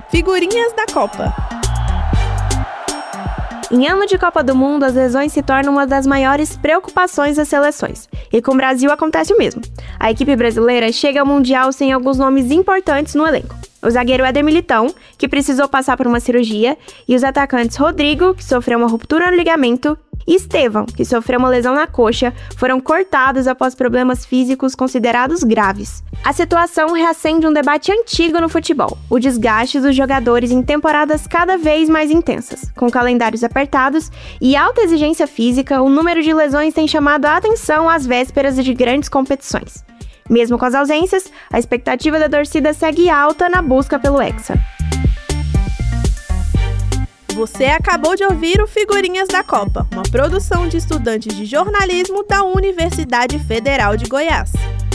Figurinhas da Copa. Em ano de Copa do Mundo, as lesões se tornam uma das maiores preocupações das seleções. E com o Brasil acontece o mesmo. A equipe brasileira chega ao Mundial sem alguns nomes importantes no elenco. O zagueiro Éder Militão, que precisou passar por uma cirurgia, e os atacantes Rodrigo, que sofreu uma ruptura no ligamento, e Estevão, que sofreu uma lesão na coxa, foram cortados após problemas físicos considerados graves. A situação reacende um debate antigo no futebol, o desgaste dos jogadores em temporadas cada vez mais intensas. Com calendários apertados e alta exigência física, o número de lesões tem chamado a atenção às vésperas de grandes competições. Mesmo com as ausências, a expectativa da torcida segue alta na busca pelo Hexa. Você acabou de ouvir o Figurinhas da Copa, uma produção de estudantes de jornalismo da Universidade Federal de Goiás.